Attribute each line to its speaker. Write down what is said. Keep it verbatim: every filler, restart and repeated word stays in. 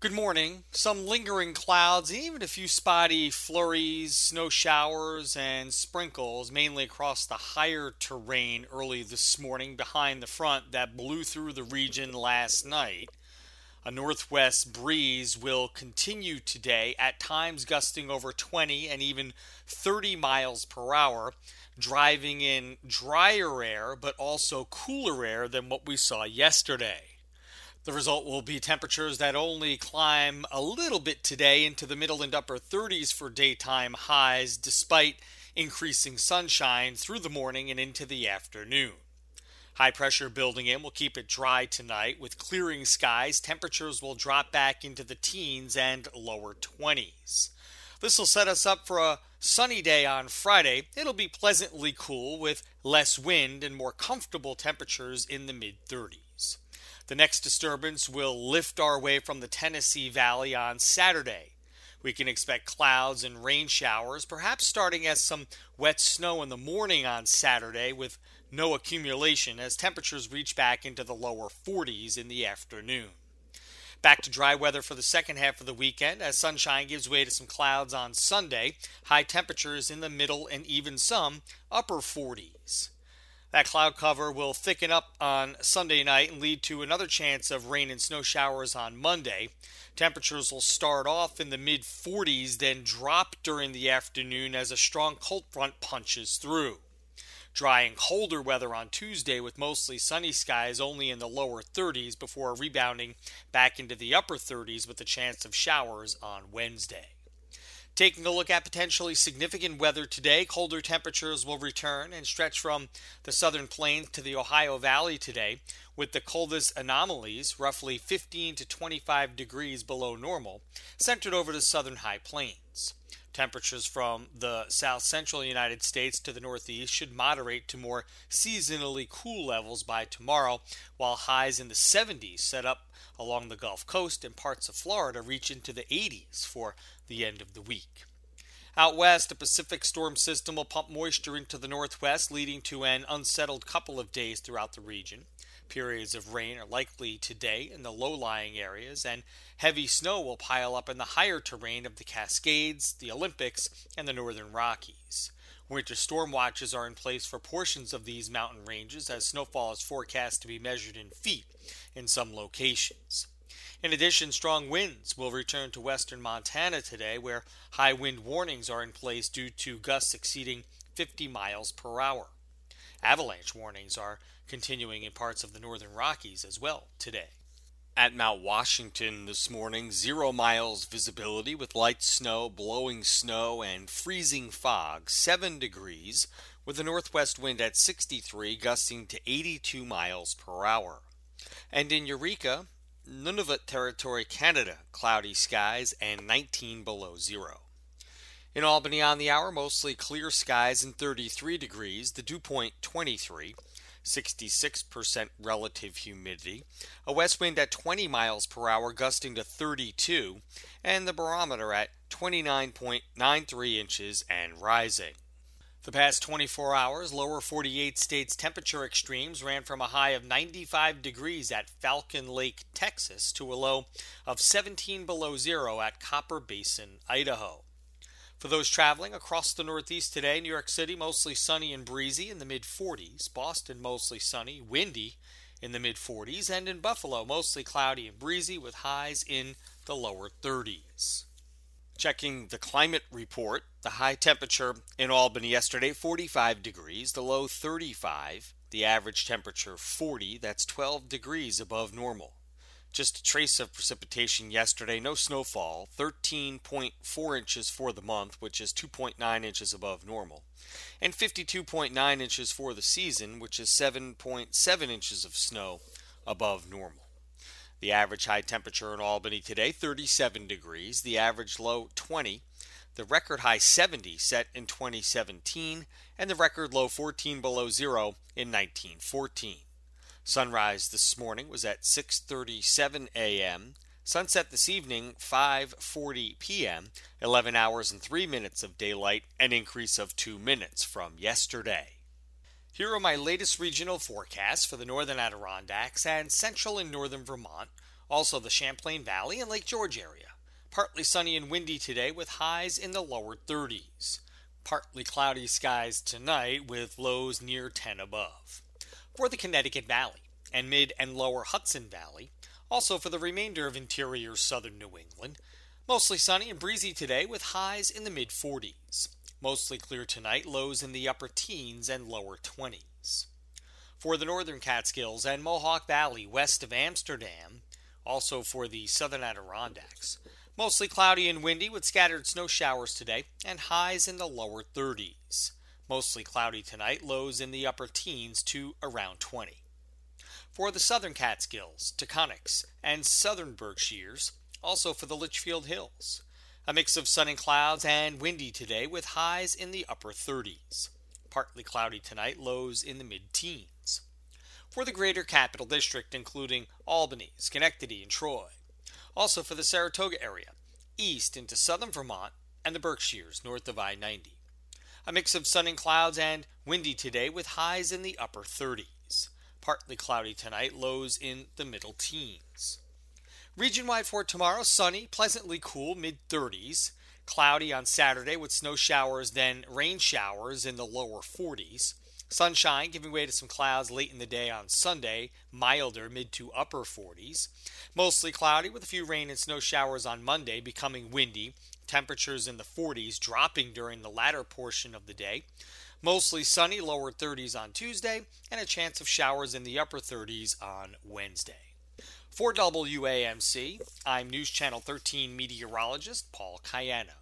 Speaker 1: Good morning. Some lingering clouds and even a few spotty flurries, snow showers, and sprinkles, mainly across the higher terrain early this morning behind the front that blew through the region last night. A northwest breeze will continue today, at times gusting over twenty and even thirty miles per hour, driving in drier air but also cooler air than what we saw yesterday. The result will be temperatures that only climb a little bit today into the middle and upper thirties for daytime highs, despite increasing sunshine through the morning and into the afternoon. High pressure building in will keep it dry tonight. With clearing skies, temperatures will drop back into the teens and lower twenties. This will set us up for a sunny day on Friday. It'll be pleasantly cool with less wind and more comfortable temperatures in the mid thirties. The next disturbance will lift our way from the Tennessee Valley on Saturday. We can expect clouds and rain showers, perhaps starting as some wet snow in the morning on Saturday with no accumulation as temperatures reach back into the lower forties in the afternoon. Back to dry weather for the second half of the weekend as sunshine gives way to some clouds on Sunday. High temperatures in the middle and even some upper forties. That cloud cover will thicken up on Sunday night and lead to another chance of rain and snow showers on Monday. Temperatures will start off in the mid forties, then drop during the afternoon as a strong cold front punches through. Dry and colder weather on Tuesday with mostly sunny skies only in the lower thirties before rebounding back into the upper thirties with a chance of showers on Wednesday. Taking a look at potentially significant weather today, colder temperatures will return and stretch from the southern plains to the Ohio Valley today, with the coldest anomalies, roughly fifteen to twenty-five degrees below normal, centered over the southern high plains. Temperatures from the south central United States to the northeast should moderate to more seasonally cool levels by tomorrow, while highs in the seventies set up along the Gulf Coast and parts of Florida reach into the eighties for the end of the week. Out west, a Pacific storm system will pump moisture into the northwest, leading to an unsettled couple of days throughout the region. Periods of rain are likely today in the low-lying areas, and heavy snow will pile up in the higher terrain of the Cascades, the Olympics, and the Northern Rockies. Winter storm watches are in place for portions of these mountain ranges as snowfall is forecast to be measured in feet in some locations. In addition, strong winds will return to western Montana today, where high wind warnings are in place due to gusts exceeding fifty miles per hour. Avalanche warnings are continuing in parts of the northern Rockies as well today. At Mount Washington this morning, zero miles visibility with light snow, blowing snow, and freezing fog, seven degrees, with a northwest wind at sixty-three, gusting to eighty-two miles per hour. And in Eureka, Nunavut Territory, Canada, cloudy skies and nineteen below zero. In Albany on the hour, mostly clear skies and thirty-three degrees, the dew point twenty-three, sixty-six percent relative humidity, a west wind at twenty miles per hour gusting to thirty-two, and the barometer at twenty-nine point nine three inches and rising. The past twenty-four hours, lower forty-eight states temperature extremes ran from a high of ninety-five degrees at Falcon Lake, Texas, to a low of seventeen below zero at Copper Basin, Idaho. For those traveling across the Northeast today, New York City mostly sunny and breezy in the mid forties, Boston mostly sunny, windy in the mid forties, and in Buffalo mostly cloudy and breezy with highs in the lower thirties. Checking the climate report, the high temperature in Albany yesterday, forty-five degrees, the low thirty-five, the average temperature forty, that's twelve degrees above normal. Just a trace of precipitation yesterday, no snowfall, thirteen point four inches for the month, which is two point nine inches above normal, and fifty-two point nine inches for the season, which is seven point seven inches of snow above normal. The average high temperature in Albany today, thirty-seven degrees, the average low twenty, the record high seventy set in twenty seventeen, and the record low fourteen below zero in nineteen fourteen. Sunrise this morning was at six thirty-seven a.m., sunset this evening five forty p.m., eleven hours and three minutes of daylight, an increase of two minutes from yesterday. Here are my latest regional forecasts for the northern Adirondacks and central and northern Vermont, Also the Champlain Valley and Lake George area. Partly sunny and windy today with highs in the lower thirties. Partly cloudy skies tonight with lows near ten above. For the Connecticut Valley and mid and lower Hudson Valley, also for the remainder of interior southern New England, mostly sunny and breezy today with highs in the mid forties. Mostly clear tonight, lows in the upper teens and lower twenties. For the northern Catskills and Mohawk Valley west of Amsterdam, also for the southern Adirondacks, mostly cloudy and windy with scattered snow showers today and highs in the lower thirties. Mostly cloudy tonight, lows in the upper teens to around twenty. For the southern Catskills, Taconics, and southern Berkshires, also for the Litchfield Hills, a mix of sun and clouds and windy today with highs in the upper thirties. Partly cloudy tonight, lows in the mid-teens. For the greater Capital District, including Albany, Schenectady, and Troy. Also for the Saratoga area, east into southern Vermont and the Berkshires north of I ninety. A mix of sun and clouds and windy today with highs in the upper thirties. Partly cloudy tonight, lows in the middle teens. Region-wide for tomorrow, sunny, pleasantly cool, mid-thirties. Cloudy on Saturday with snow showers, then rain showers in the lower forties. Sunshine giving way to some clouds late in the day on Sunday, milder mid to upper forties. Mostly cloudy with a few rain and snow showers on Monday, becoming windy. Temperatures in the forties, dropping during the latter portion of the day. Mostly sunny, lower thirties on Tuesday, and a chance of showers in the upper thirties on Wednesday. For W A M C, I'm News Channel thirteen meteorologist Paul Cayano.